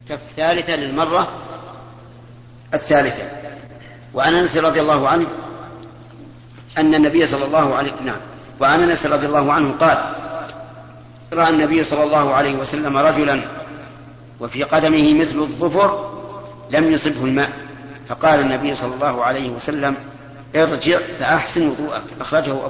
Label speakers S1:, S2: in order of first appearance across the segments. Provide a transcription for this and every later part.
S1: كالثالثة للمرة الثالثة. وعن أنس رضي الله عنه أن النبي صلى الله عليه وعن أنس رضي الله عنه قال: رأى النبي صلى الله عليه وسلم رجلا وفي قدمه مثل الظفر لم يصبه الماء، فقال النبي صلى الله عليه وسلم: ارجع فأحسن وضوءك. أخرجه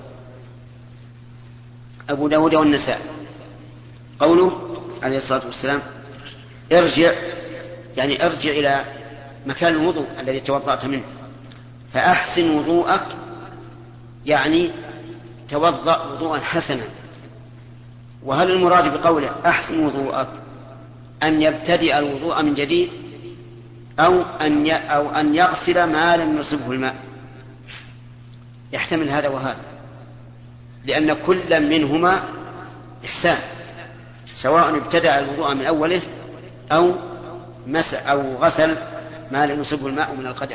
S1: أبو داود والنسائي. قوله عليه الصلاة والسلام ارجع، يعني ارجع إلى مكان الوضوء الذي توضأت منه، فأحسن وضوءك يعني توضأ وضوءا حسنا. وهل المراد بقوله أحسن وضوءك أن يبتدئ الوضوء من جديد أو أن يغسل ما لم يصبه الماء؟ يحتمل هذا وهذا، لأن كل منهما إحسان، سواء ابتدأ الوضوء من أوله أو غسل ما لم يصبه الماء من القدم.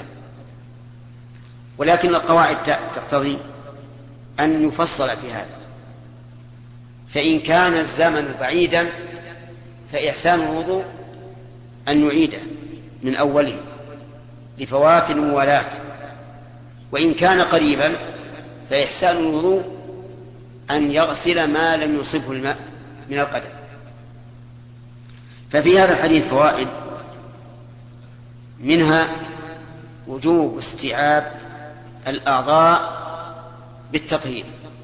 S1: ولكن القواعد تقتضي أن يفصل في هذا، فإن كان الزمن بعيدا فإحسان الوضوء أن يعيده من أوله لفوات الموالاة، وإن كان قريبا فإحسان الوضوء أن يغسل ما لم يصبه الماء من القدم. ففي هذا الحديث فوائد، منها وجوب استيعاب الأعضاء بالتطهير،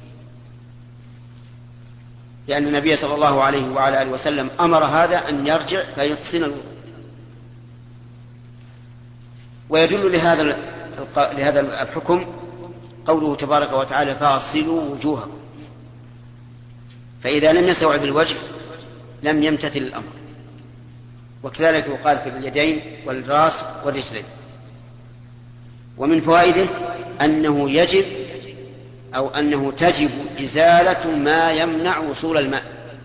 S1: لأن النبي صلى الله عليه وعلى آله وسلم أمر هذا أن يرجع فيحسن الوضوء. ويدل لهذا الحكم قوله تبارك وتعالى: فاغسلوا وجوهكم. فإذا لم يستوعب الوجه لم يمتثل الأمر. وكذلك يقال في اليدين والرأس والرجلين. ومن فوائده أنه تجب إزالة ما يمنع وصول الماء،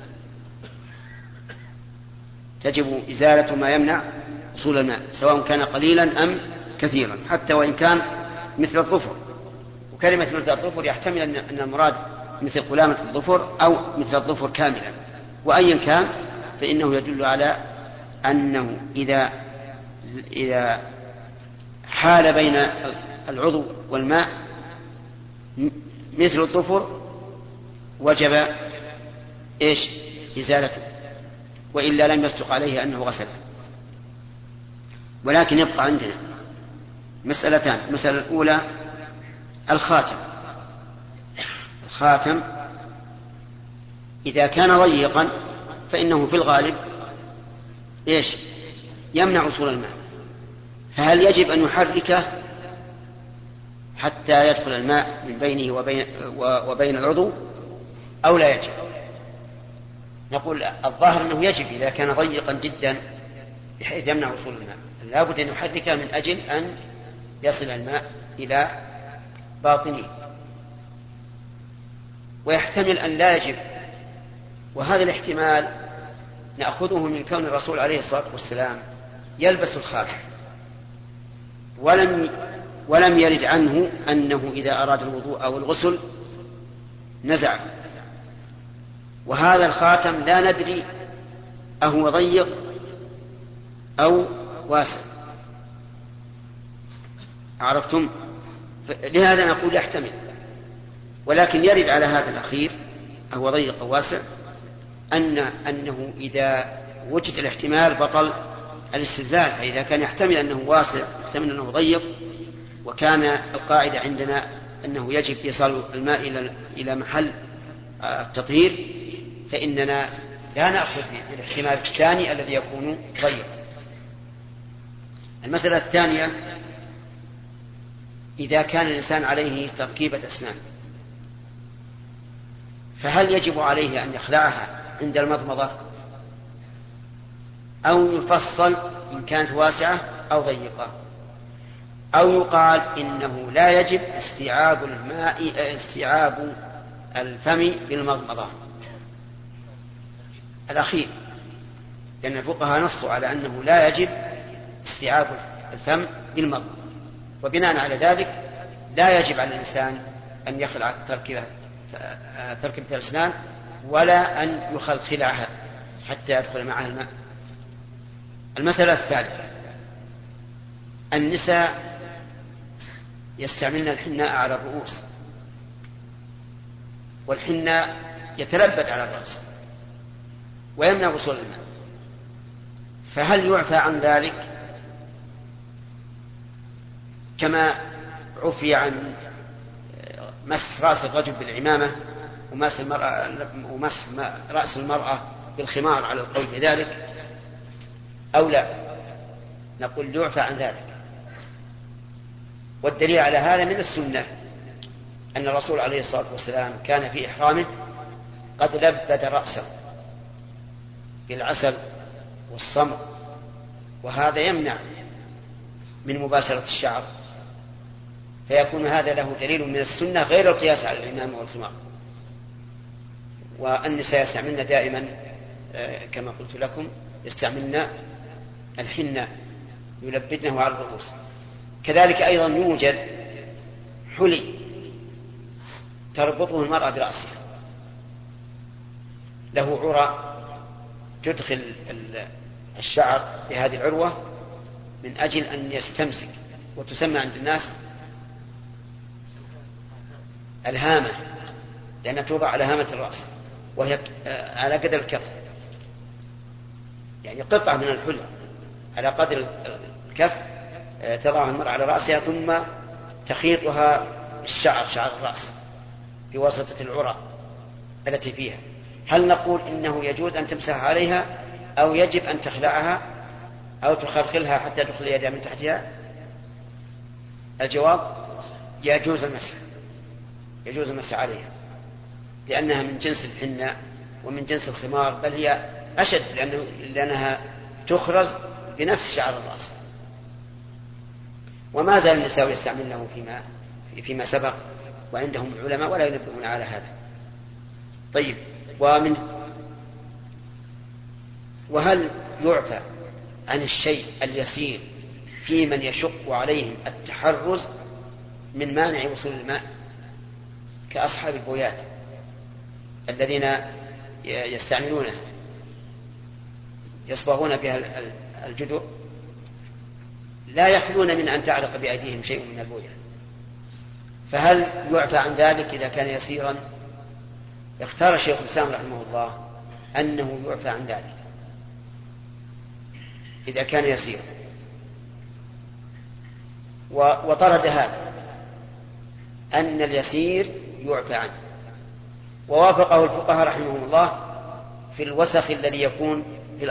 S1: تجب إزالة ما يمنع وصول الماء سواء كان قليلا أم كثيرا، حتى وإن كان مثل الظفر. وكلمة مثل الظفر يحتمل أن المراد مثل قلامة الظفر أو مثل الظفر كاملا، وأيا كان فإنه يدل على أنه إذا حال بين العضو والماء مثل الظفر وجب إزالته، وإلا لم يصدق عليه أنه غسل. ولكن يبقى عندنا مسألتان. المسألة الأولى الخاتم إذا كان ضيقا فإنه في الغالب يمنع وصول الماء، فهل يجب أن يحركه حتى يدخل الماء من بينه وبين العضو أو لا يجب؟ نقول الظاهر أنه يجب إذا كان ضيقا جدا بحيث يمنع وصول الماء، لا بد أن يحركه من أجل أن يصل الماء إلى باطنه. ويحتمل أن لا يجب، وهذا الاحتمال نأخذه من كون الرسول عليه الصلاة والسلام يلبس الخاتم ولم يرد عنه أنه إذا أراد الوضوء أو الغسل نزعه. وهذا الخاتم لا ندري أهو ضيق أو واسع، عرفتم؟ لهذا نقول يحتمل، ولكن يرد على هذا الأخير أهو ضيق أو واسع أنه إذا وجد الاحتمال بطل الاستدلال. فإذا كان يحتمل أنه واسع يحتمل أنه ضيق، وكان القاعدة عندنا أنه يجب إيصال الماء إلى محل التطهير، فإننا لا نأخذ بالاحتمال الثاني الذي يكون ضيق. المسألة الثانية: إذا كان الإنسان عليه تركيبة أسنان فهل يجب عليه أن يخلعها عند المضمضة أو يفصل إن كانت واسعة أو ضيقة، أو يقال إنه لا يجب استيعاب الفم بالمضمضة؟ الأخير، لأن الفقهاء نصوا على أنه لا يجب استيعاب الفم بالمضمضة، وبناء على ذلك لا يجب على الإنسان أن يخلع تركيبة الأسنان ولا أن يخلعها حتى يدخل معها الماء. المسألة الثالثة: النساء يستعملن الحناء على الرؤوس، والحناء يتلبد على الرأس ويمنع وصول الماء، فهل يعفى عن ذلك كما عفي عن مسح رأس الرجل بالعمامة ومسح رأس المرأة بالخمار على القول بذلك، أو لا؟ نقول يعفى عن ذلك. والدليل على هذا من السنة أن الرسول عليه الصلاة والسلام كان في إحرامه قد لبد رأسه بالعسل والصمغ، وهذا يمنع من مباشرة الشعر، فيكون هذا له دليل من السنة غير القياس على العمامة والخمار. والنساء يستعملن دائما كما قلت لكم يستعملن الحنة يلبدنه على الرؤوس. كذلك أيضا يوجد حلي تربطه المرأة برأسها، له عرى تدخل الشعر بهذه العروة من أجل أن يستمسك، وتسمى عند الناس الهامة، لأنها توضع على هامة الرأس وهي على قدر الكف، يعني قطعة من الحلي على قدر الكف تضعها المرأة على رأسها ثم تخيطها بالشعر، شعر الرأس، بواسطة العرى التي فيها. هل نقول إنه يجوز أن تمسح عليها أو يجب أن تخلعها أو تخلخلها حتى تدخل يدها من تحتها؟ الجواب: يجوز المسح، يجوز المسح عليها، لأنها من جنس الحنة ومن جنس الخمار، بل هي أشد لأنها تخرز بنفس شعر الرأس. وما زال النساء يستعملونه فيما سبق، وعندهم العلماء ولا ينبهون على هذا. طيب، وهل يعفى عن الشيء اليسير في من يشق عليهم التحرز من مانع وصول الماء كأصحاب البويات الذين يستعملونه يصبغون بها الجدر، لا يخلون من أن تعلق بأيديهم شيء من البوية، فهل يعفى عن ذلك إذا كان يسيرا؟ اختار الشيخ الإسلام رحمه الله أنه يعفى عن ذلك إذا كان يسيرا، وطرد هذا أن اليسير يعفى عنه، ووافقه الفقهاء رحمهم الله في الوسخ الذي يكون في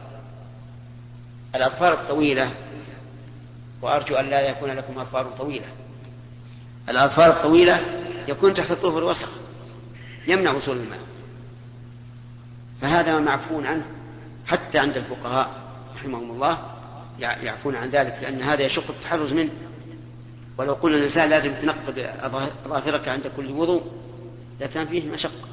S1: الأظفار الطويلة، وأرجو أن لا يكون لكم أظفار طويلة. الأظفار الطويلة يكون تحت الطوف الوسخ يمنع وصول الماء، فهذا ما معفون عنه حتى عند الفقهاء رحمهم الله، يعفون عن ذلك، لأن هذا يشق التحرز منه. ولو قلنا الإنسان لازم تنقب أظافرك عند كل وضوء لكان فيه مشقة.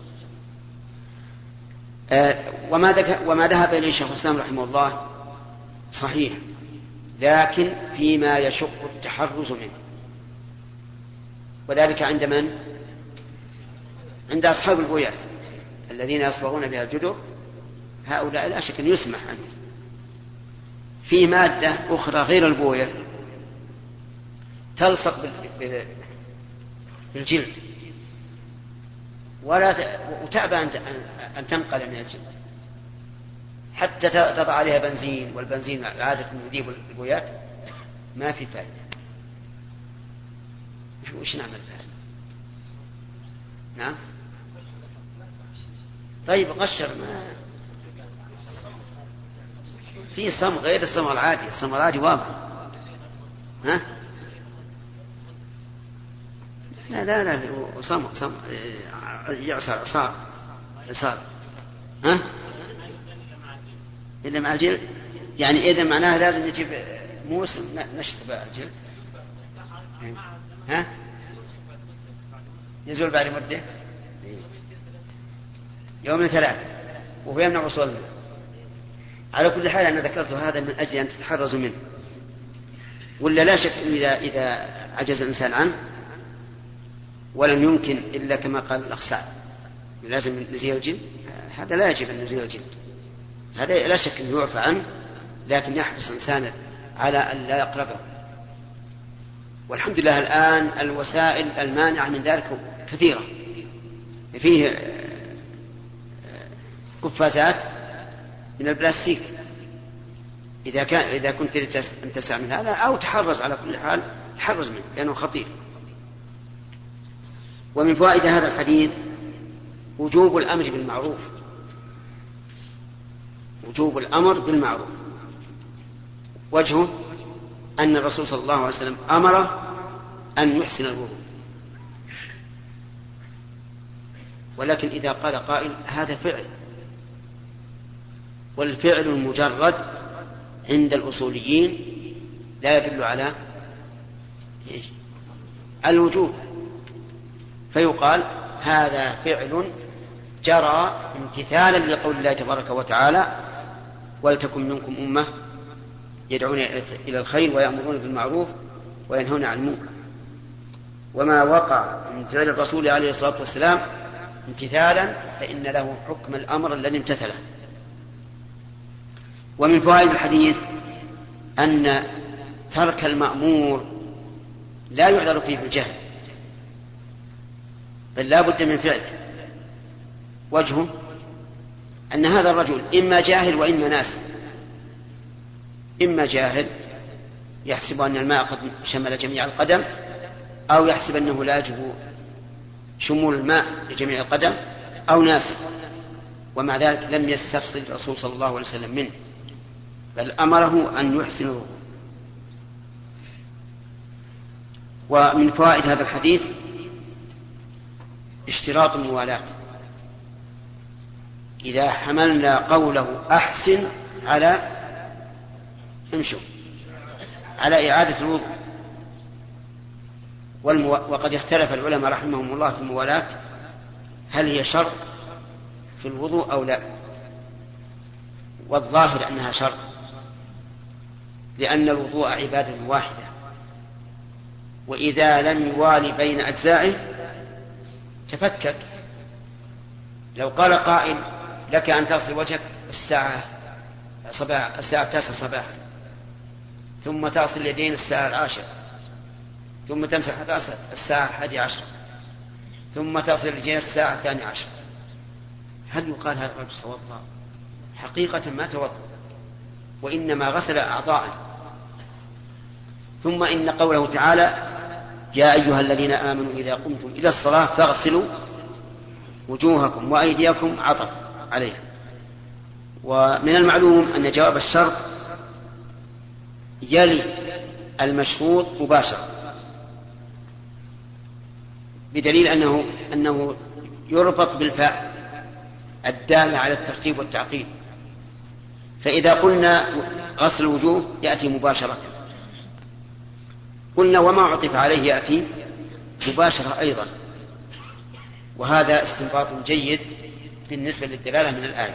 S1: وما ذهب إليه الشيخ الإسلام رحمه الله صحيح، لكن فيما يشق التحرز منه، وذلك عند من؟ عند أصحاب البويات الذين يصبغون بها الجدر، هؤلاء لا شك أن يسمح عنه. في مادة أخرى غير البوية تلصق بالجلد وتأبى أن تنقل من الجلد حتى تضع عليها بنزين، والبنزين عادة يذيب البويات، ما في فائدة. وش نعمل فائدة؟ نعم. طيب قشر، ما في صمغ غير الصمغ العادي، الصمغ العادي واضح. ها؟ لا صمغ يعصر عصار. ها؟ إلا مع الجلد، يعني إذا معناها لازم نجيب موس نشطب الجلد. ها؟ يزول بعد مدة يوم 3 وهو يمنع وصول الماء. على كل حال أنا ذكرت هذا من أجل أن تتحرزوا منه، ولا لا شك إذا عجز الإنسان عنه ولم يمكن إلا كما قال الأخ سعد لازم نزيل الجلد، هذا لا يجب أن نزيل الجلد، هذا لا شك أنه يعفى عنه، لكن يحرص الإنسان على أن لا يقربه. والحمد لله الآن الوسائل المانعة من ذلك كثيرة، فيه قفازات من البلاستيك، إذا كنت أن تستعمل هذا أو تحرز، على كل حال تحرز منه لأنه خطير. ومن فوائد هذا الحديث وجوب الأمر بالمعروف، وجوب الأمر بالمعروف. وجهه أن الرسول صلى الله عليه وسلم أمر أن يحسن الوضوء، ولكن إذا قال قائل هذا فعل، والفعل المجرد عند الأصوليين لا يدل على الوجوب، فيقال هذا فعل جرى امتثالا لقول الله تبارك وتعالى ولتكن منكم أمة يدعون إلى الخير ويأمرون بالمعروف وينهون عن المنكر. وما وقع من فعل الرسول عليه الصلاة والسلام امتثالا فإن له حكم الأمر الذي امتثله. ومن فوائد الحديث أن ترك المأمور لا يعذر فيه بالجهل، بل لا بد من فعله. وجهه أن هذا الرجل إما جاهل وإما ناسي. إما جاهل يحسب أن الماء قد شمل جميع القدم، أو يحسب أنه لا يجب شمول الماء لجميع القدم، أو ناسي، ومع ذلك لم يستفصل الرسول صلى الله عليه وسلم منه، بل أمره أن يحسن الوضوء. ومن فوائد هذا الحديث اشتراط الموالاة. إذا حملنا قوله أحسن على على إعادة الوضوء، وقد اختلف العلماء رحمهم الله في الموالاة، هل هي شرط في الوضوء أو لا؟ والظاهر أنها شرط، لأن الوضوء عبادة واحدة، وإذا لم يوالي بين أجزائه تفكك. لو قال قائل لك أن تغسل وجهك الساعة 9 صباحا، ثم تغسل اليدين الساعة 10، ثم تمسح الرأس الساعة 11، ثم تغسل الرجلين الساعة 12، هل يقال هذا الرجل توضأ؟ حقيقة ما توضأ، وإنما غسل أعضاء. ثم إن قوله تعالى يا أيها الذين آمنوا إذا قمتم إلى الصلاة فاغسلوا وجوهكم وأيديكم عطف عليها. ومن المعلوم أن جواب الشرط يلي المشروط مباشرة، بدليل أنه يربط بالفاء الدالة على الترتيب والتعقيد. فإذا قلنا غسل الوجوه يأتي مباشرة، قلنا وما عطف عليه يأتي مباشرة أيضا، وهذا استنباط جيد بالنسبة للدلالة من الآية.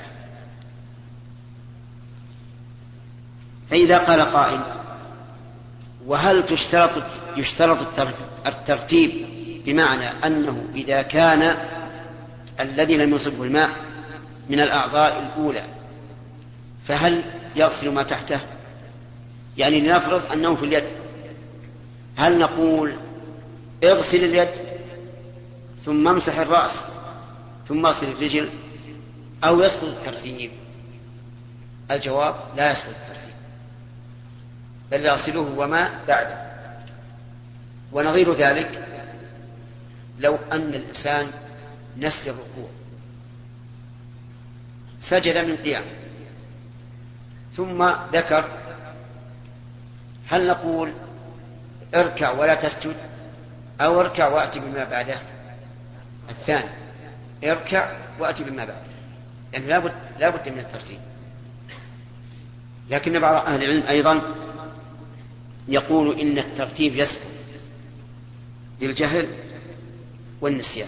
S1: فإذا قال قائل وهل يشترط الترتيب، بمعنى أنه إذا كان الذي لم يصبه الماء من الأعضاء الأولى فهل يغسل ما تحته؟ يعني لنفرض أنه في اليد، هل نقول اغسل اليد ثم امسح الرأس ثم اغسل الرجل، أو يسقط الترتيب؟ الجواب لا يسقط الترتيب، بل يغسله وما بعده. ونظير ذلك لو أن الإنسان نسي الركوع، سجد من قيام ثم ذكر، هل نقول اركع ولا تسجد، أو اركع وأتي بما بعده؟ الثاني، اركع وأتي بما بعده، يعني لا بد من الترتيب. لكن بعض أهل العلم أيضا يقول إن الترتيب يسقط بالجهل والنسيان،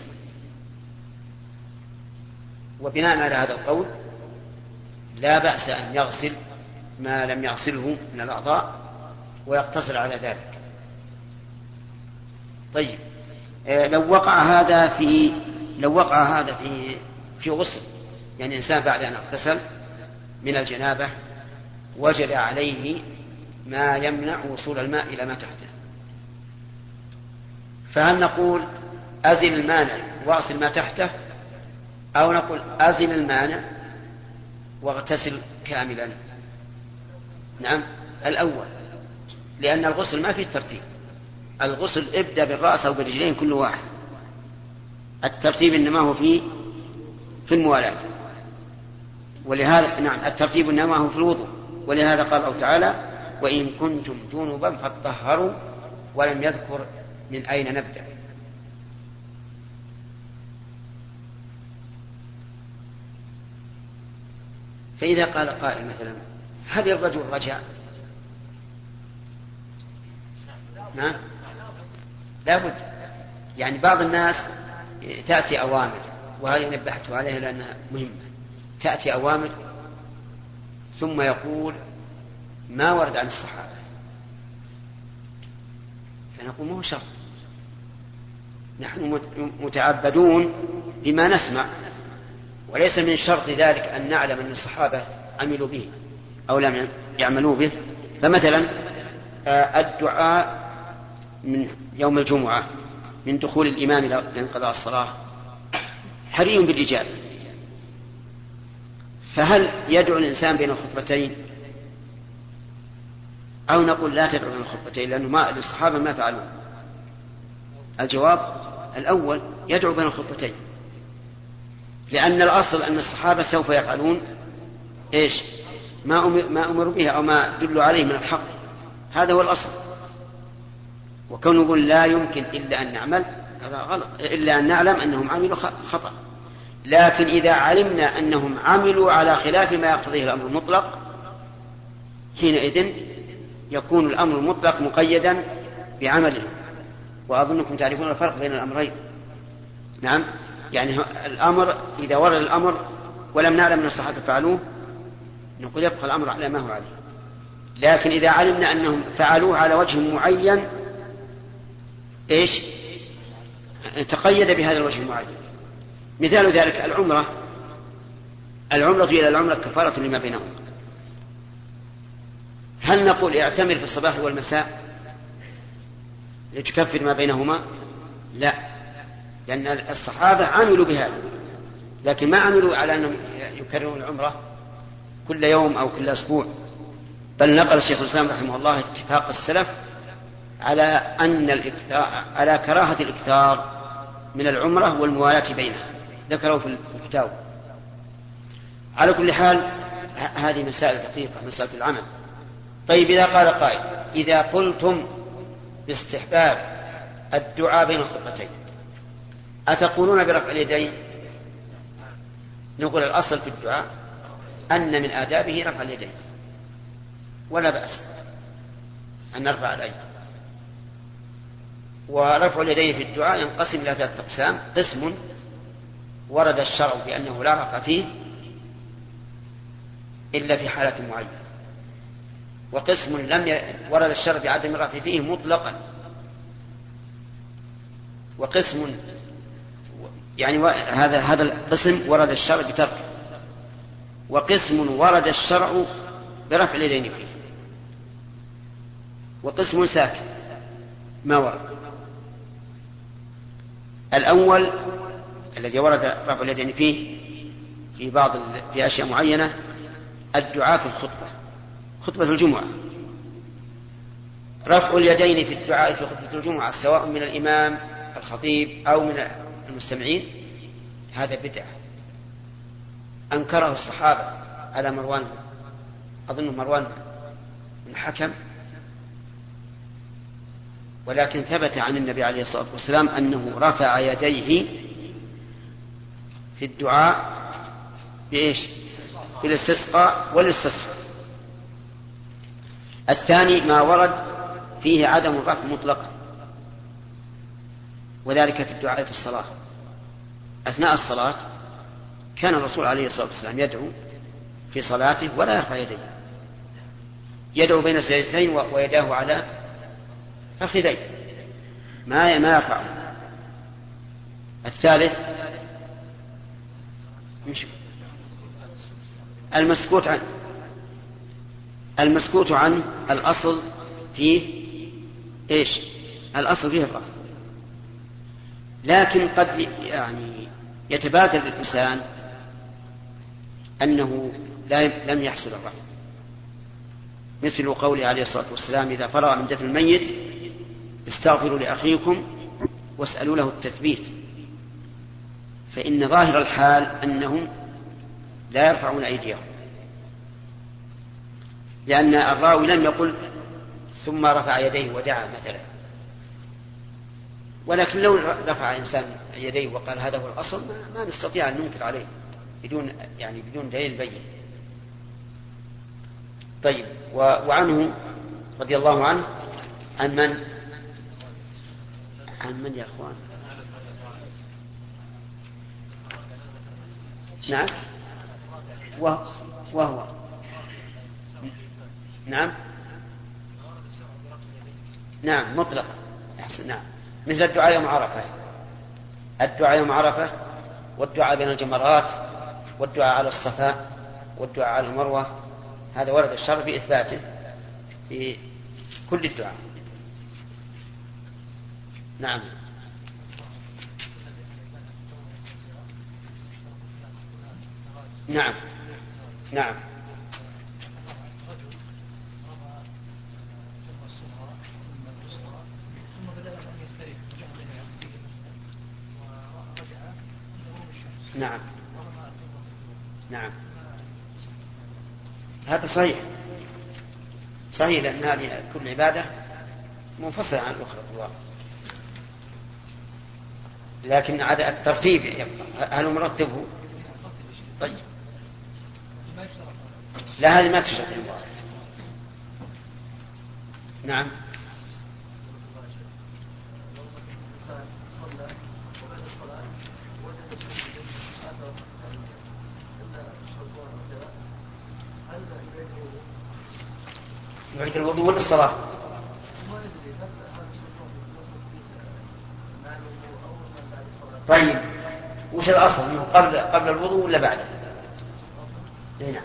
S1: وبناء على هذا القول لا بأس أن يغسل ما لم يغسله من الأعضاء ويقتصر على ذلك. طيب، لو وقع هذا في غسل، يعني إنسان بعد أن اغتسل من الجنابة وجد عليه ما يمنع وصول الماء إلى ما تحته. فهل نقول أزل المانع واغسل ما تحته، أو نقول أزل المانع واغتسل كاملا؟ نعم الأول، لأن الغسل ما فيه ترتيب. الغسل ابدأ بالرأس أو بالرجلين كل واحد، الترتيب إنما هو في الموالاة. ولهذا نعم الترتيب إنما هو في الوضوء، ولهذا قال الله تعالى وإن كنتم جنبا فاطهروا، ولم يذكر من أين نبدأ. فإذا قال قائل مثلا هل الرجل رجع؟ نعم لا بد. يعني بعض الناس تأتي أوامر، وهذه نبهت عليها لأنها مهمة، تأتي أوامر ثم يقول ما ورد عن الصحابة، فنقول ما هو شرط، نحن متعبدون بما نسمع، وليس من شرط ذلك أن نعلم أن الصحابة عملوا به أو لم يعملوا به. فمثلا الدعاء من يوم الجمعة من دخول الإمام لانقضاء الصلاة حري بالإجابة، فهل يدعو الإنسان بين الخطبتين أو نقول لا تدعو بين الخطبتين لأنه الصحابة ما فعلوا؟ الجواب الأول، يدعو بين الخطبتين، لأن الأصل أن الصحابة سوف يفعلون إيش ما أمروا به أو ما دلوا عليه من الحق، هذا هو الأصل. وكون نقول لا يمكن إلا أن نعمل، هذا غلط، إلا أن نعلم أنهم عملوا خطأ. لكن إذا علمنا أنهم عملوا على خلاف ما يقتضيه الأمر المطلق، حينئذ يكون الأمر المطلق مقيدا بعملهم. وأظنكم تعرفون الفرق بين الأمرين. نعم، يعني الأمر إذا ورد الأمر ولم نعلم أن الصحابة فعلوه نقول يبقى الأمر على ما هو عليه. لكن إذا علمنا أنهم فعلوه على وجه معين إيش تقيد بهذا الوجه المعين. مثال ذلك العمرة إلى العمرة كفارة لما بينهما. هل نقول اعتمر في الصباح والمساء لتكفر ما بينهما؟ لا، لأن الصحابة عملوا بهذا، لكن ما عملوا على أنهم يكررون العمرة كل يوم أو كل أسبوع، بل نقل الشيخ الإسلام رحمه الله اتفاق السلف على أن على كراهة الإكثار من العمرة والموالاة بينها، ذكروا في الكتاب. على كل حال هذه مسائل دقيقة، مسألة العمل. طيب إذا قال قائل إذا قلتم باستحباب الدعاء بين الخطبتين أتقولون برفع اليدين؟ نقول الأصل في الدعاء أن من آدابه رفع اليدين، ولا بأس أن نرفع الأيدي. ورفع اليدين في الدعاء ينقسم إلى 3 أقسام: قسم ورد الشرع بأنه لا رفع فيه إلا في حالة معينة، وقسم لم ورد الشرع بعدم الرفع فيه مطلقا، وقسم يعني هذا القسم ورد الشرع بتركه، وقسم ورد الشرع برفع اليدين فيه، وقسم ساكت ما ورد. الأول الذي ورد رفع اليدين فيه في أشياء معينة الدعاء في الخطبة، خطبة الجمعة، رفع اليدين في الدعاء في خطبة الجمعة سواء من الإمام الخطيب أو من المستمعين هذا بدعة أنكره الصحابة على مروان بن حكم، ولكن ثبت عن النبي عليه الصلاة والسلام أنه رفع يديه في الدعاء بإيش؟ بالاستسقاء والاستصحاء. الثاني ما ورد فيه عدم الرفع مطلقا، وذلك في الدعاء في الصلاة. أثناء الصلاة كان الرسول عليه الصلاة والسلام يدعو في صلاته ولا يرفع يديه، يدعو بين السجدتين ويداه على فخذيه ما يرفعه. الثالث المسكوت عنه، المسكوت عنه الأصل فيه إيش؟ الأصل فيه الرفض، لكن قد يعني يتبادر الإنسان أنه لم يحصل الرفض، مثل قوله عليه الصلاة والسلام: إذا فرغ من دفن الميت استغفروا لأخيكم واسألوا له التثبيت. فإن ظاهر الحال أنهم لا يرفعون أيديهم، لأن الراوي لم يقل ثم رفع يديه ودعا مثلا، ولكن لو رفع إنسان يديه وقال هذا هو الأصل ما نستطيع أن ننكر عليه بدون دليل بين. طيب، وعنه رضي الله عنه عن من يا أخوان؟ نعم، وهو نعم مطلقا. نعم، مثل الدعاء يوم عرفة، الدعاء يوم عرفة، والدعاء بين الجمرات، والدعاء على الصفا، والدعاء على المروة، هذا ورد الشرع بإثباته في كل الدعاء. نعم. نعم. نعم. نعم. نعم، هذا صحيح، لأن هذه كل عبادة منفصلة عن الأخرى في الواقع، لكن الترتيب يبقى. هل مرتبه؟ طيب، لا، هذه ما تشرح المراد. نعم. يعيد الوضوء للصلاة. طيب، وش الأصل؟ أنه قبل الوضوء ولا بعده؟ نعم،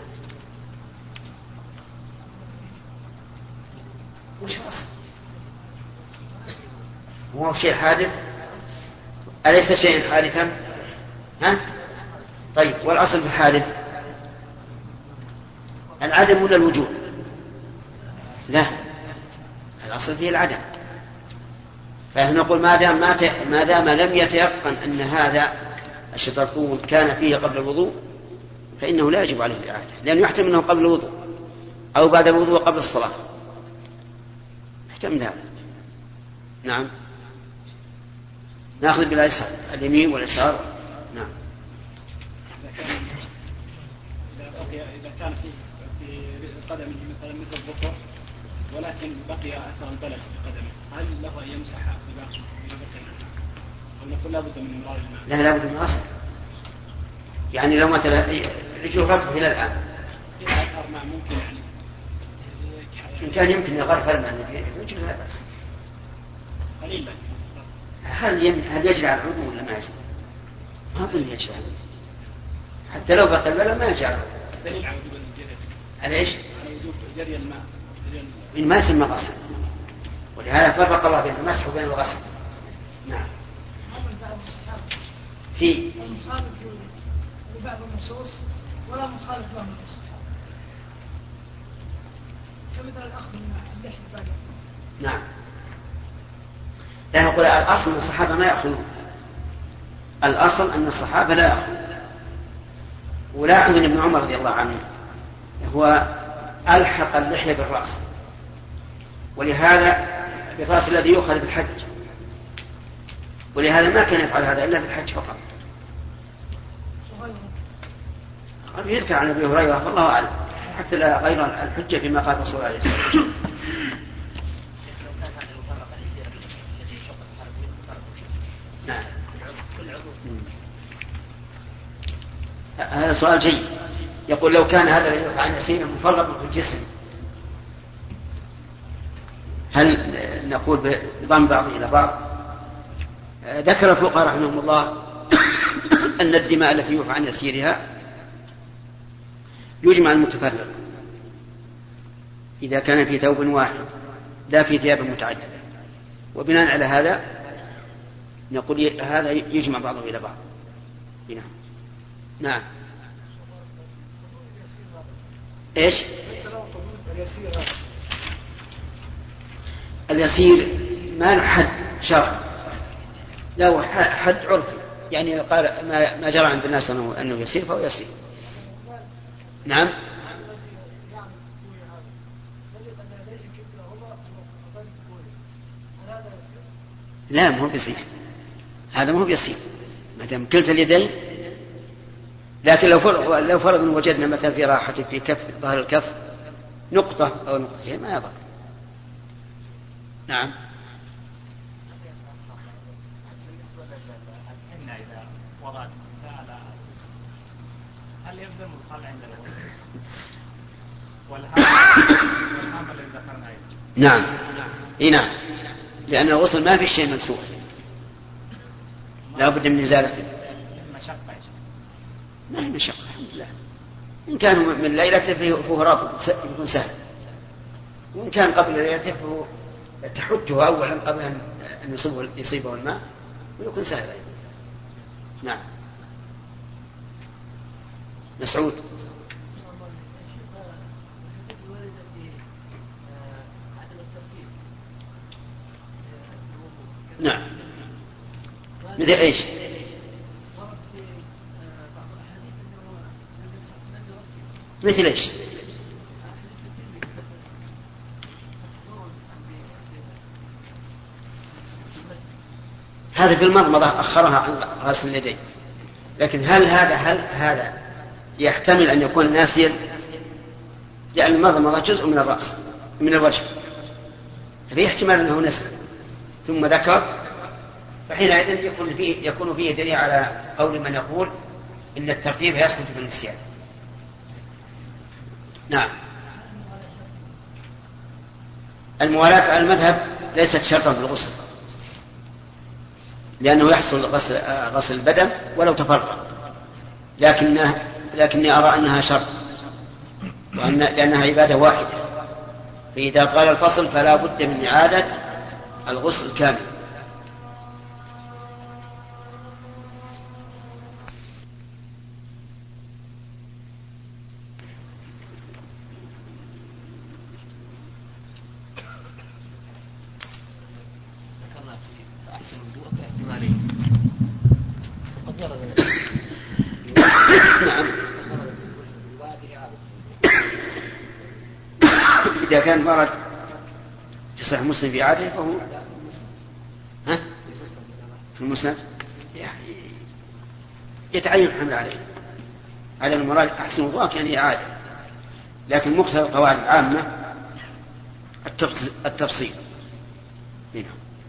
S1: وش الأصل؟ هو شيء حادث؟ أليس شيء حادثا؟ طيب، والأصل في الحادث العدم ولا الوجود؟ لا، الأصل فيه العدم. فنقول ما دام لم يتيقن أن هذا الشطرطون كان فيه قبل الوضوء فإنه لا يجب عليه الإعادة، لأنه يحتمل أنه قبل الوضوء أو بعد الوضوء قبل الصلاة، يحتمل هذا. نعم، نأخذ باليسار، اليمين واليسار. نعم.
S2: إذا كان في قدمه مثلا مثل الظفر ولكن بقي أثر البلد في قدمه، هل له أن يمسحها أو نقول لابد من إمرار الماء؟
S1: لا، لابد من غسل. يعني لو مثلا رجله رطبة إلى الآن،
S2: أثر ماء ممكن
S1: إن كان يمكن يغرف الماء رجله لا بأس.
S2: قليل.
S1: هل يجري على العضو ولا ما يجري؟ ما أظن يجري، حتى لو بقى البلد ما يجري
S2: دليل على وجوب الجري.
S1: على إيش؟
S2: على وجوب جري الماء.
S1: من ما يسمى غسل، ولهذا فرق الله بين المسح وبين الغسل. نعم. في
S3: مخالف لبعض النصوص ولا مخالف لهم الصحابة، كمثل الأخذ من اللحية بعد.
S1: نعم، لا نقول الأصل أن الصحابة ما يأخذون، الأصل أن الصحابة لا يأخذون. ولاحظ أن ابن عمر رضي الله عنه هو ألحق اللحية بالرأس، ولهذا بالرأس الذي يؤخذ بالحج، ولهذا ما كان يفعل هذا إلا في الحج فقط. قد يذكر عن أبي هريرة فالله أعلم، حتى لا غير الحجة فيما قال الرسول عليه الصلاة والسلام. نعم. هذا سؤال جيد. يقول لو كان هذا الذي يرفع عن يسيره مفرغا في الجسم هل نقول بضم بعض إلى بعض؟ ذكر الفقهاء رحمهم الله أن الدماء التي يرفع عن يسيرها يجمع المتفرق، إذا كان في ثوب واحد لا في ثياب متعددة. وبناء على هذا نقول هذا يجمع بعضه إلى بعض. نعم. إيش؟ اليسير ما له حد شرعي، له حد عرفي، يعني قال ما جرى عند الناس أنه يسير فهو يسير. نعم. لا مو بيسير، هذا مو بيسير ما دام كلتا اليدين. لكن لو فرض وجدنا مثلا في راحة في كف ظهر الكف نقطة أو نقطتين ما يضر. نعم.
S2: بالنسبة للحنة إذا وضعت النساء على الغسل هل يلزم الخلع عند الغسل والحامل الذي ذكرنا أيضا؟
S1: نعم. نعم، لأن الغسل ما في شيء منسوخ، لا بد من إزالته. ما هي مشقة الحمد لله. إن كان من ليلته فهو رابط يكون سهل، وإن كان قبل ليلته فهو تحجه أولا قبل أن يصيبه الماء ويكون سهل أيضا. نعم. مسعود. نعم. مثل ايش؟ مثل ايش؟ هذا في المضمضة أخرها عن غسل اليدين، لكن هل هذا يحتمل أن يكون ناسيا؟ لأن المضمضة جزء من الرأس من الوجه، ففي احتمال أنه نسي ثم ذكر، فحينئذ يكون فيه دليل على قول من يقول إن الترتيب يسقط في النسيان. نعم. الموالاة على المذهب ليست شرطا في الغسل، لأنه يحصل غسل البدن ولو تفرق، لكني أرى أنها شرط، لأنها عبادة واحدة، فإذا طال الفصل فلا بد من إعادة الغسل كامل. إذا كان مرض في صحيح مسلم في عاده فهو في المسند يتعين الحمل على المراد أحسن وضوءك يعني إعادة، لكن مقتضى القواعد العامة التفصيل منها.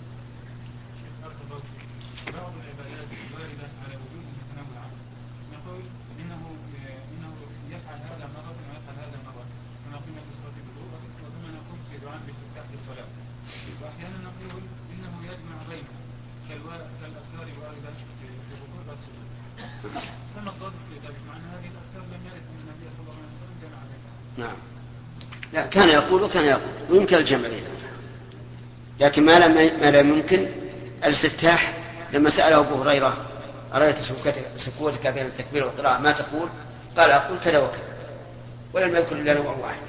S2: بعض العبادات الواردة على وجوب متنوعة نقول إنه يفعل هذا مرة ويفعل هذا مرة، كما قلنا في صلاة الوضوء وكما نقول في دعاء باستفتاح الصلاة، وأحيانا نقول إنه يجمع بينها كالأذكار الواردة في الركوع والسجود. فما الضابط في ذلك؟ مع أن هذه الأذكار لم يرد أن النبي صلى الله عليه وسلم جمع بينها.
S1: نعم. لا كان يقول ويمكن الجمع بينها، لكن ما لم يمكن الاستفتاح. لما سأله أبو هريرة أرأيت سكوتك بين التكبير والقراءة ما تقول؟ قال أقول كذا وكذا، ولم يذكر إلا نوع واحد.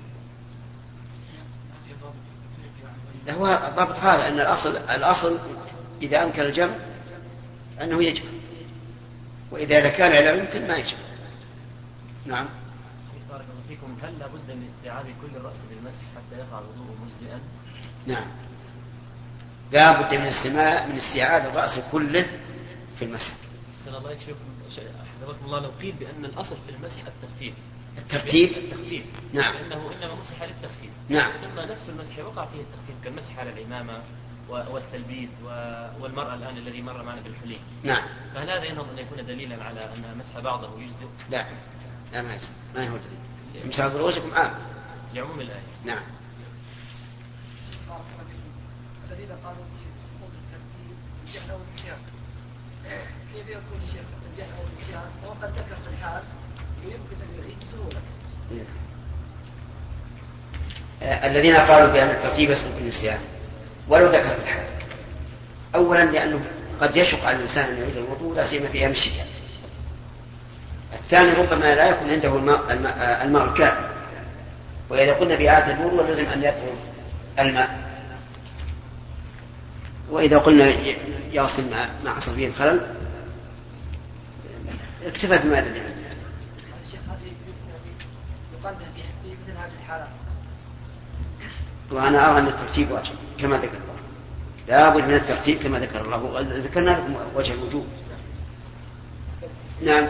S1: هو الضابط هذا أن الأصل إذا أمكن الجمع أنه يجمع، وإذا كان لا يمكن ما يجمع. نعم.
S4: بارك الله فيكم. هل لابد من استيعاب كل الرأس بالمسح حتى يقع الوضوء مجزئا؟
S1: نعم، لا بد من استيعاب الرأس كله في المسح.
S4: أحسن الله يكفيكم حفظكم الله. لو قيل بأن الأصل في المسح
S1: الترتيب. نعم.
S4: لأنه إنما مسح للتخفيف.
S1: نعم.
S4: ثم نفس المسح وقع فيه التخفيف كالمسح على العمامة والتلبيد والمرأة الآن الذي مر معنا بالحلي.
S1: نعم.
S4: فهل هذا ينظر أن يكون دليلا على أن مسح بعضه يجزئ؟
S1: لا ما هو دليل. مسح رؤوسكم عام
S4: لعموم الآية.
S1: نعم.
S3: الذين قالوا بسقوط الترتيب الجهل او النسيان، كيف يكون الشيخ الجهل او النسيان وقد ذكر في الحال ويمكن ان يعيد بسهوله؟
S1: الذين قالوا بأن الترتيب يسقط بالنسيان ولو ذكر في الحال. أولا لأنه قد يشق على الإنسان أن يعيد الوضوء لا سيما في أيام الشتاء. الثاني ربما لا يكون عنده الماء الكافي، وإذا قلنا بإعادة الوضوء لازم أن يطهر الماء، وإذا قلنا يغسل ما حصل فيه الخلل اكتفى بما لديه.
S3: الشيخ هذه يقال في مثل هذه الحالات.
S1: وأنا أرى أن الترتيب واجب كما ذكر الله، لا بد من الترتيب كما ذكر الله، ذكرنا لكم وجه الوجوب. نعم.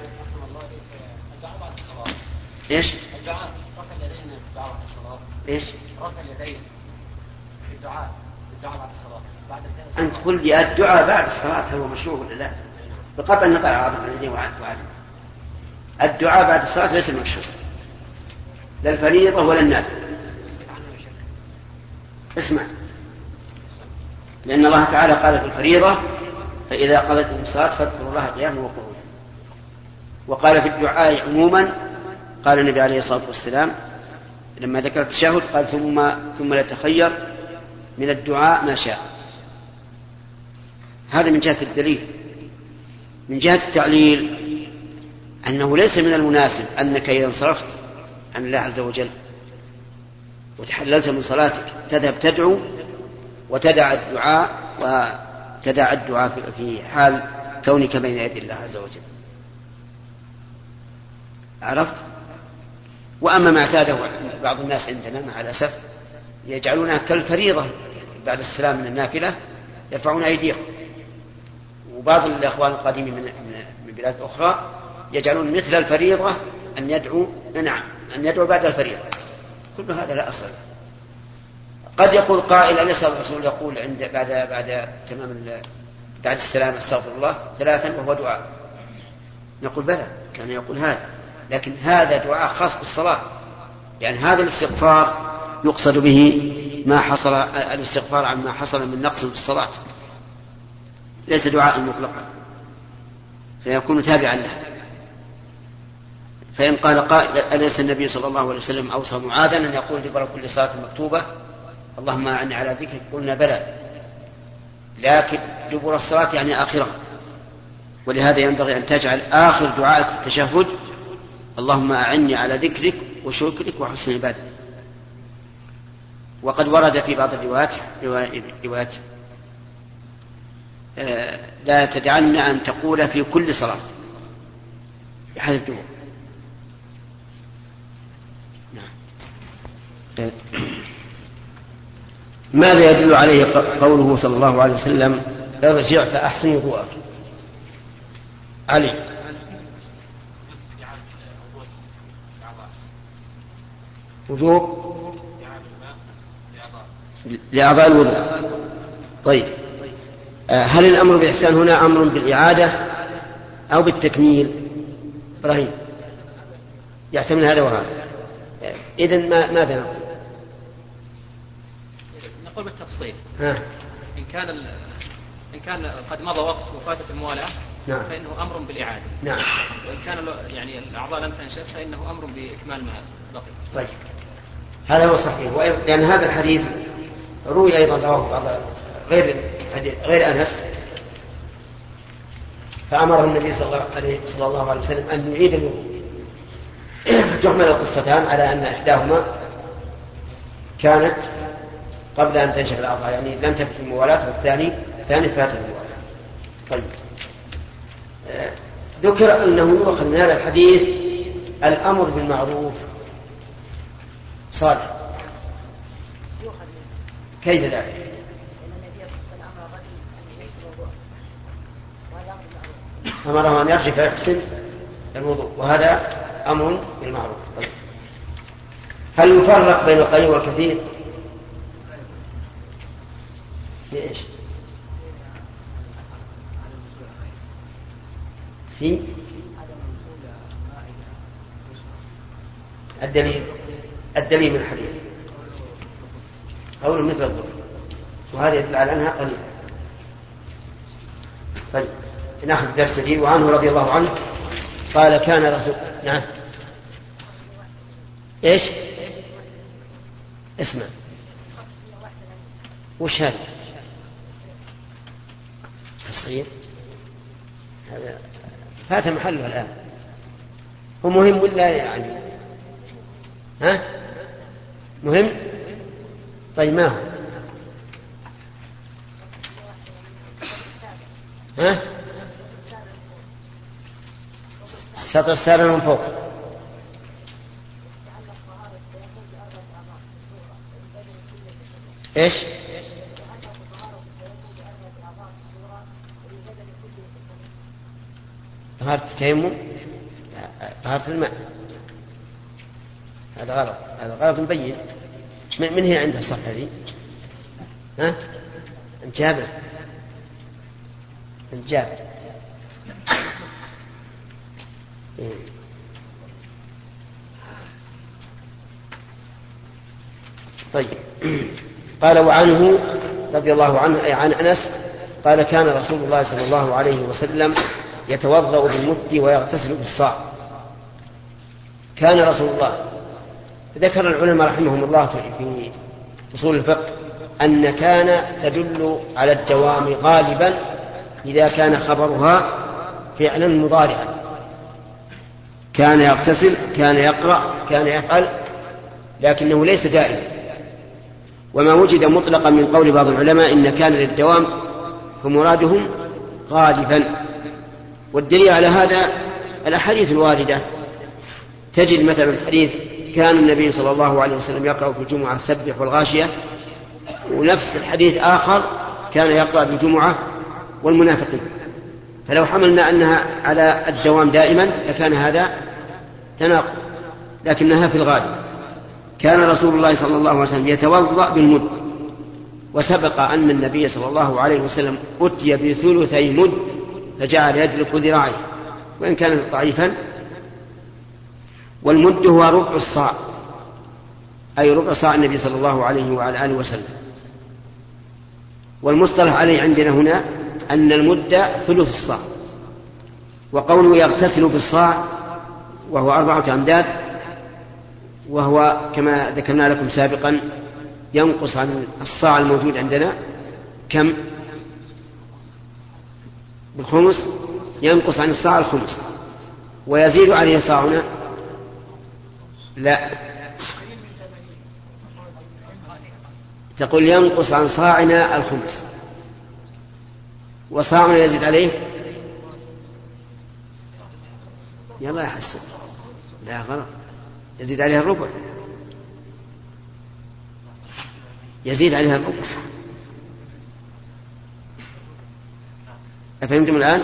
S1: ايش؟
S5: الدعاء رفع اليدين في الدعاء بعد الصلاة.
S1: ايش؟
S5: رفع اليدين في الدعاء بعد الصلاة. بعد
S1: أنت تقول لي الدعاء بعد الصلاة هل هو مشروع ولا لا؟ بقطع النطع عاطفة اليدين وعد. الدعاء بعد الصلاة ليس مشروع، لا الفريضة ولا النافلة. اسمع، لأن الله تعالى قال في الفريضة فإذا قضيتم الصلاة فاذكروا الله قياما وقعودا، وقال في الدعاء عموما قال النبي عليه الصلاة والسلام لما ذكر التشهد قال ثم يتخير من الدعاء ما شاء. هذا من جهة الدليل. من جهة التعليل أنه ليس من المناسب أنك إذا انصرفت عن الله عز وجل وتحللت من صلاتك تذهب تدعو وتدع الدعاء في حال كونك بين يدي الله عز وجل. عرفت؟ وأما ما اعتاده بعض الناس عندنا مع الأسف يجعلونها كالفريضة بعد السلام من النافلة يرفعون أيديهم، وبعض الأخوان القادمين من بلاد أخرى يجعلون مثل الفريضة أن يدعو بعد الفريضة. كل هذا لا أصل. قد يقول قائل أليس الرسول يقول بعد السلام استغفر الله 3 وهو دعاء؟ نقول بلى كان يقول هذا، لكن هذا دعاء خاص بالصلاة، يعني هذا الاستغفار يقصد به ما حصل الاستغفار عن ما حصل من نقص في الصلاة، ليس دعاء مطلقا فيكون تابعا له. فإن قال قائل أليس النبي صلى الله عليه وسلم أوصى معاذا أن يقول دبر كل صلاة مكتوبة اللهم أعني على ذكرك؟ قلنا بلى، لكن دبر الصلاة يعني آخرها، ولهذا ينبغي أن تجعل آخر دعائك في التشهد اللهم أعني على ذكرك وشكرك وحسن عبادتك. وقد ورد في بعض الروايات لا تدعن أن تقول في كل صلاة بحذف دبر. ماذا يدل عليه قوله صلى الله عليه وسلم ارجع فأحسن وضوءك؟ علي. وجوب لأعضاء الوضوء. طيب، هل الأمر بالإحسان هنا أمر بالإعادة أو بالتكميل؟ إبراهيم يحتمل هذا وهذا. إذن ماذا نقول؟
S4: نقول بالتفصيل.
S5: إن كان قد مضى وقت وفاتت الموالاة
S1: نعم.
S5: فإنه أمر بالإعادة.
S1: نعم.
S5: وإن كان يعني الأعضاء لم تنشف فإنه أمر بإكمال ما بقي.
S1: طيب، هذا هو الصحيح. لأن هذا الحديث روي أيضا رواه بعض غير أنس، فأمره النبي صلى الله عليه وسلم أن يعيد الوضوء. تحمل القصتان على أن إحداهما كانت قبل أن تنشف الأعضاء، يعني لم تفت الموالاة، والثاني فات الموالاة. طيب، ذكر أنه يؤخذ من هذا الحديث الأمر بالمعروف صالح. كيف ذلك؟ أمره أن يرجع فيحسن الوضوء، وهذا أمر بالمعروف. طيب، هل يفرق بين القليل والكثير؟ ليش؟ في الدليل من الحديث قول مثل الظهر، وهذا يدل على أنها قليلة. طيب، نأخذ درس فيه. وعنه رضي الله عنه قال كان رسول. نعم. إيش؟ اسمع، وش هذا؟ تصغير؟ هذا فات محله الآن. هو مهم ولا يعني؟ ها؟ مهم؟ طيب ما هو؟ ها؟ السطر السابع من فوق. ايش؟ طهارة التيمم، طهارة الماء. هذا غلط، هذا غلط مبين. من هي عندها الصفحة هذه؟ ها؟ أنت جابر؟ أنت جابر؟ طيب. قال وعنه رضي الله عنه أي عن أنس قال كان رسول الله صلى الله عليه وسلم يتوضأ بالمد ويغتسل بالصاع. كان رسول الله، ذكر العلماء رحمهم الله في أصول الفقه أن كان تدل على الدوام غالبا إذا كان خبرها فعلا مضارعا. كان يغتسل، كان يقرأ، كان يفعل، لكنه ليس دائما. وما وجد مطلقا من قول بعض العلماء إن كان للدوام فمرادهم غالبا. والدليل على هذا الأحاديث الواردة. تجد مثلا الحديث كان النبي صلى الله عليه وسلم يقرأ في الجمعة سبح والغاشية، ونفس الحديث آخر كان يقرأ بالجمعة والمنافقين. فلو حملنا أنها على الدوام دائما لكان هذا تناقض، لكنها في الغالب. كان رسول الله صلى الله عليه وسلم يتوضأ بالمد، وسبق أن النبي صلى الله عليه وسلم أتي بثلثي مد فجعل يدلك ذراعيه وإن كان ضعيفا. والمد هو ربع الصاع، أي ربع صاع النبي صلى الله عليه وعلى آله وسلم. والمصطلح عليه عندنا هنا أن المد ثلث الصاع. وقوله يغتسل بالصاع وهو 4 أمداد، وهو كما ذكرنا لكم سابقا ينقص عن الصاع الموجود عندنا كم؟ بالخمس. ينقص عن الصاع الخمس ويزيد عليه صاعنا. لا، تقول ينقص عن صاعنا الخمس وصاعنا يزيد عليه. يلا يا حسن، لا غلط، يزيد عليها الربع، يزيد عليها الربع. أفهمتم الآن؟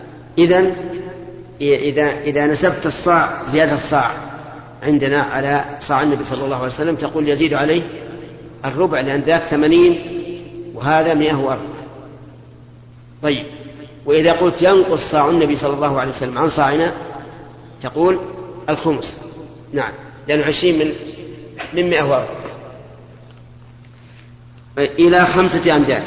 S1: إذا نسبت الصاع زيادة الصاع عندنا على صاع النبي صلى الله عليه وسلم تقول يزيد عليه الربع، لأن ذاك 80 وهذا 104. طيب، وإذا قلت ينقص صاع النبي صلى الله عليه وسلم عن صاعنا تقول الخمس. نعم، لأنه 20 من 104 إلى 5 أمداد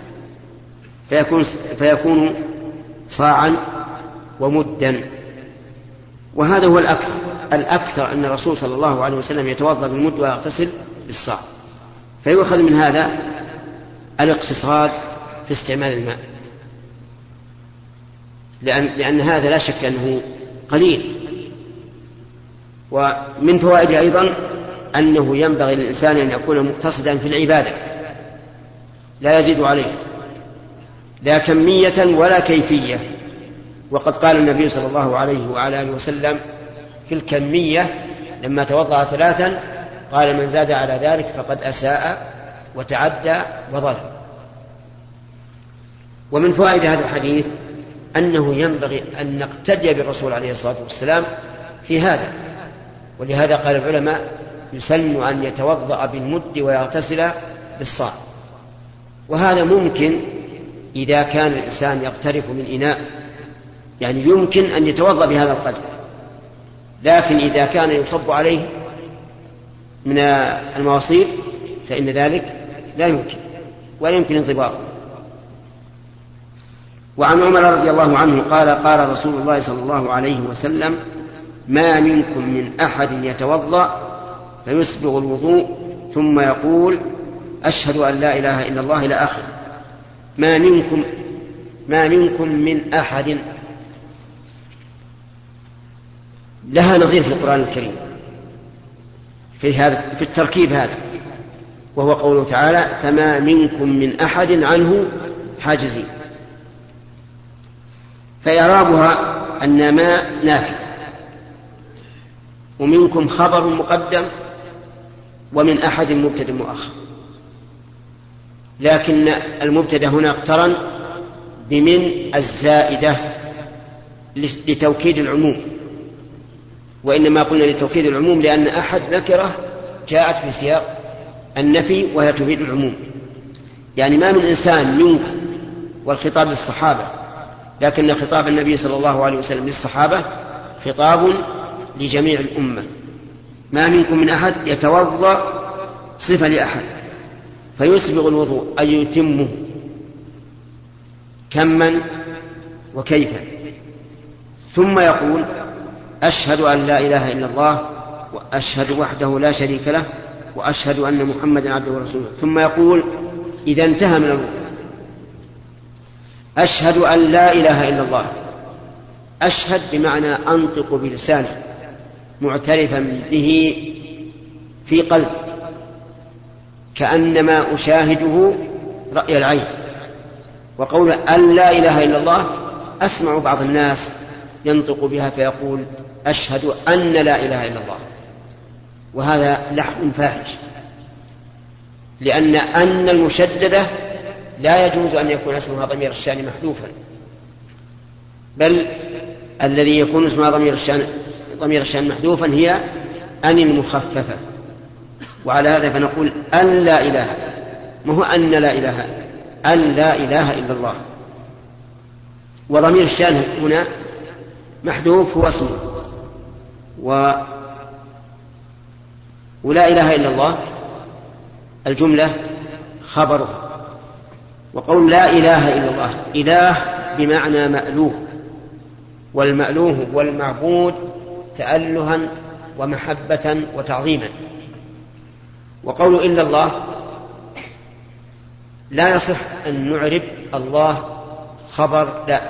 S1: فيكون صاعا ومدا. وهذا هو الأكثر أن الرسول صلى الله عليه وسلم يتوضأ بالمد ويغتسل بالصاع. فيؤخذ من هذا الاقتصاد في استعمال الماء، لأن هذا لا شك أنه قليل. ومن فوائده أيضا أنه ينبغي للإنسان أن يكون مقتصدا في العبادة لا يزيد عليه، لا كمية ولا كيفية. وقد قال النبي صلى الله عليه وعلى آله وسلم في الكمية لما توضأ 3 قال من زاد على ذلك فقد أساء وتعدى وظلم. ومن فوائد هذا الحديث أنه ينبغي أن نقتدي بالرسول عليه الصلاة والسلام في هذا. ولهذا قال العلماء يسن أن يتوضأ بالمد ويغتسل بالصاع. وهذا ممكن إذا كان الإنسان يغترف من إناء، يعني يمكن أن يتوضأ بهذا القدر. لكن إذا كان يصب عليه من المواصير فإن ذلك لا يمكن ولا يمكن انضباطه. وعن عمر رضي الله عنه قال قال رسول الله صلى الله عليه وسلم ما منكم من أحد يتوضأ فيسبغ الوضوء ثم يقول أشهد أن لا إله إلا الله إلى آخر. ما منكم من أحد لها نظير في القرآن الكريم في التركيب هذا، وهو قوله تعالى فما منكم من أحد عنه حاجزين. فإعرابها أن ما نافي، ومنكم خبر مقدم، ومن أحد مبتدأ مؤخر، لكن المبتدأ هنا اقترن بمن الزائدة لتوكيد العموم، وإنما قلنا لتوكيد العموم لأن أحد نكرة جاءت في سياق النفي وهي تفيد العموم. يعني ما من إنسان منكم، والخطاب للصحابة، لكن خطاب النبي صلى الله عليه وسلم للصحابة خطاب لجميع الأمة. ما منكم من أحد يتوضأ صفة لأحد فيسبغ الوضوء أي يتمه كما وكيفا، ثم يقول أشهد أن لا إله إلا الله وأشهد وحده لا شريك له وأشهد أن محمدا عبده ورسوله، ثم يقول إذا انتهى من الوضوء أشهد أن لا إله إلا الله. أشهد بمعنى أنطق بلساني معترفا به في قلب، كأنما أشاهده رأي العين. وقول أن لا إله إلا الله أسمع بعض الناس ينطق بها فيقول أشهد أن لا إله إلا الله، وهذا لحن فاحش، لأن المشددة لا يجوز أن يكون اسمها ضمير الشأن محذوفا، بل الذي يكون اسمها ضمير الشأن محذوفا هي أن المخففة. وعلى هذا فنقول أن لا إله، ما هو أن لا إله، أن لا إله إلا الله. وضمير الشأن هنا محذوف هو اسمه، ولا إله إلا الله الجملة خبره. وقول لا إله إلا الله، إله بمعنى مألوه، والمألوه والمعبود تألها ومحبة وتعظيما. وقول إلا الله لا يصح أن نعرب الله خبر، لا،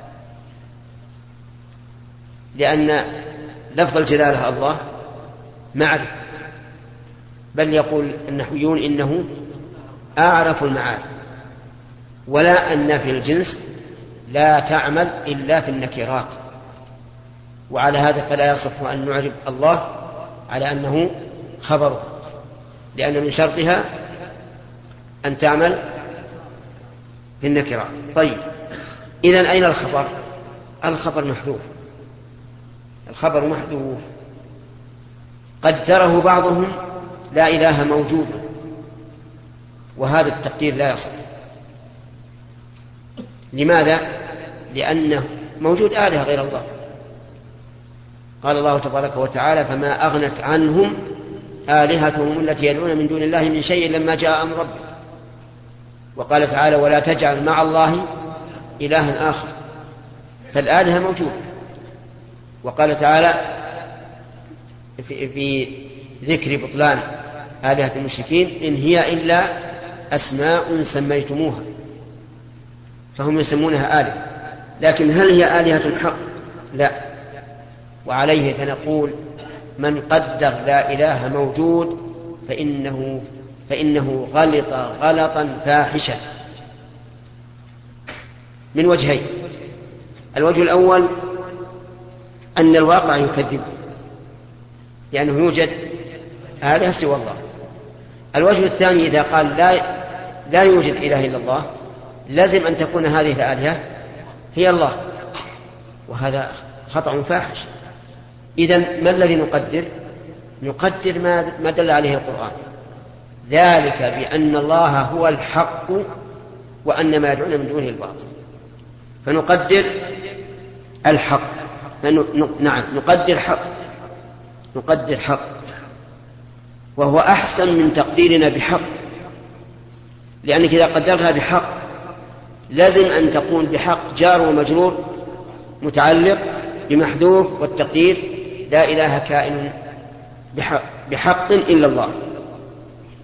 S1: لأن لفظ الجلالة الله معرفة، بل يقول النحويون إنه أعرف المعارف، ولا أن في الجنس لا تعمل إلا في النكرات. وعلى هذا فلا يصح أن نعرب الله على أنه خبره، لأن من شرطها أن تعمل في النكرات. طيب، إذن أين الخبر؟ الخبر محذوف، الخبر محذوف. قدره بعضهم لا إله موجود، وهذا التقدير لا يصح. لماذا؟ لأنه موجود آلهة غير الله. قال الله تبارك وتعالى فما أغنت عنهم آلهتهم التي يدعون من دون الله من شيء لما جاء أمر ربك. وقال تعالى ولا تجعل مع الله إلها آخر، فالآلهة موجودة. وقال تعالى في ذكر بطلان آلهة المشركين إن هي إلا أسماء سميتموها، فهم يسمونها آلهة، لكن هل هي آلهة حق؟ لا. وعليه فنقول من قدر لا إله موجود فإنه غلط غلطا فاحشا من وجهين. الوجه الأول أن الواقع يكذب، لأنه يوجد آلهة سوى الله. الوجه الثاني إذا قال لا يوجد إله إلا الله لازم أن تكون هذه الآلهة هي الله، وهذا خطأ فاحش. إذن ما الذي نقدر؟ نقدر ما دل عليه القرآن، ذلك بأن الله هو الحق وأن ما يدعون من دونه الباطل. فنقدر الحق، نعم نقدر حق، وهو أحسن من تقديرنا بحق، لأنك إذا قدرتها بحق لازم أن تكون بحق جار ومجرور متعلق بمحذوف، والتقدير لا إله كائن بحق إلا الله.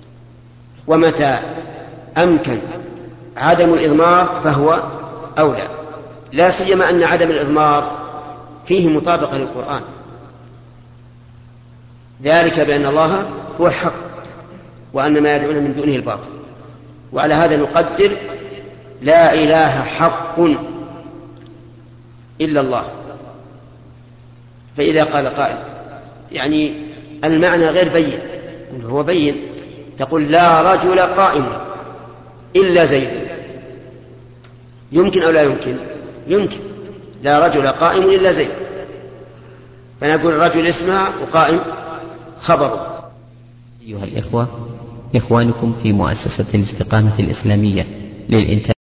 S1: ومتى أمكن عدم الإضمار فهو أولى، لا سيما أن عدم الإضمار فيه مطابقة للقرآن، ذلك بأن الله هو الحق وأن ما يدعون من دونه الباطل. وعلى هذا نقدر لا إله حق إلا الله. فإذا قال قائل يعني المعنى غير بين، هو بين، تقول لا رجل قائم إلا زيد، يمكن أو لا يمكن؟ يمكن، لا رجل قائم إلا زيد، فنقول الرجل اسمها وقائم خبره.
S6: أيها الإخوة، إخوانكم في مؤسسة الاستقامة الإسلامية للإنتاج